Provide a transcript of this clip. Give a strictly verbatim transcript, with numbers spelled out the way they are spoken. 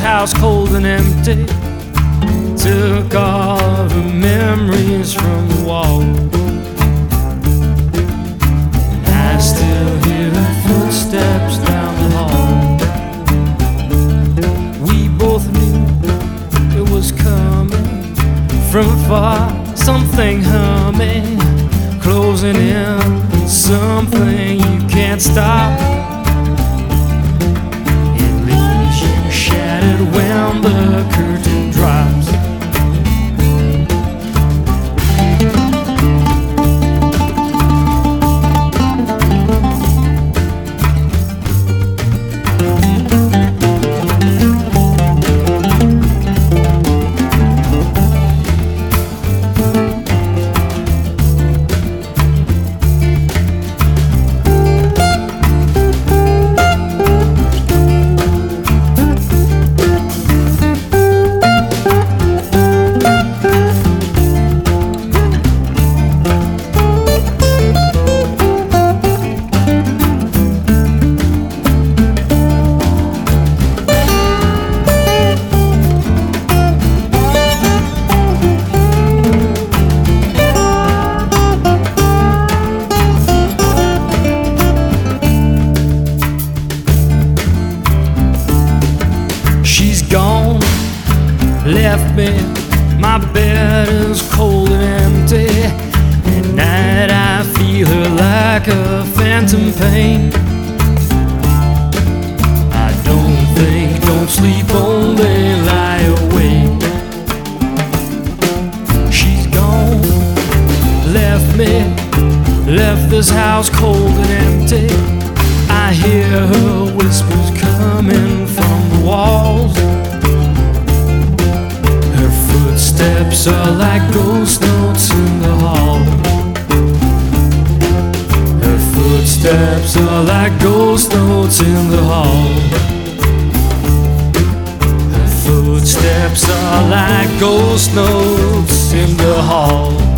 house cold and empty. Took all of her memories from the wall. And I still hear her footsteps down the hall. We both knew it was coming from afar. Something humming, closing in, something you can't stop. It leaves you shattered when the curtain drops. Gone, left me, my bed is cold and empty. At night I feel her like a phantom pain. I don't think, don't sleep, only lie awake. She's gone, left me, left this house cold and empty. I hear her whispers coming from the walls. Footsteps are like ghost notes in the hall. Her footsteps are like ghost notes in the hall. Her footsteps are like ghost notes in the hall.